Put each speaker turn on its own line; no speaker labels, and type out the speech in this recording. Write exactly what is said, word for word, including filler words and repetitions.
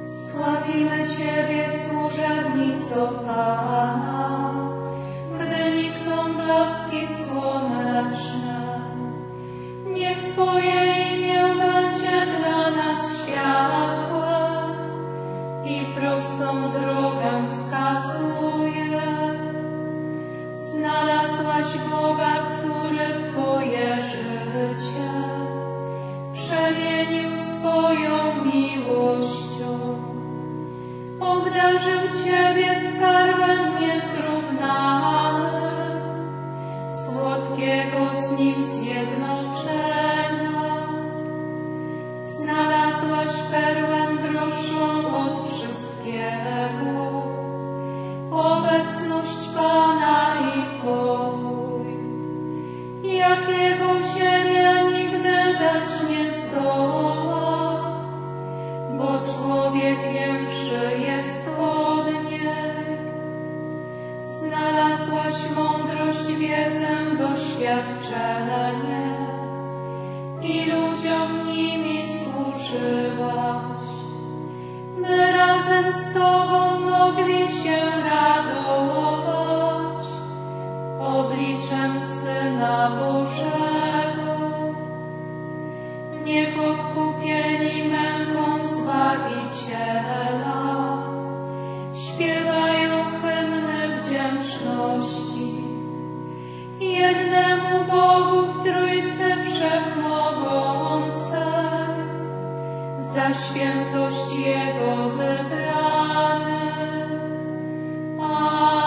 Sławimy Ciebie, służebnico Pana, gdy nikną blaski słoneczne. Niech Twoje imię będzie dla nas światłem i prostą drogę wskazuje. Znalazłaś Boga, który Twoje życie przemienił swoją miłością. Obdarzył Ciebie skarbem niezrównanym, słodkiego z Nim zjednoczenia. Znalazłaś perłę droższą od wszystkiego, obecność Pana i pokój, jakiego ziemia nigdy dać nie zdoła, bo człowiek większy jest od niej. Znalazłaś mądrość, wiedzę, doświadczenie i ludziom nimi służyłaś, by razem z Tobą mogli się radować obliczem Syna Bożego. Niech odkupieni męką Zbawiciela śpiewają hymny wdzięczności jednemu Bogu w Trójcy Wszechmogącej za świętość Jego wybranych. Amen.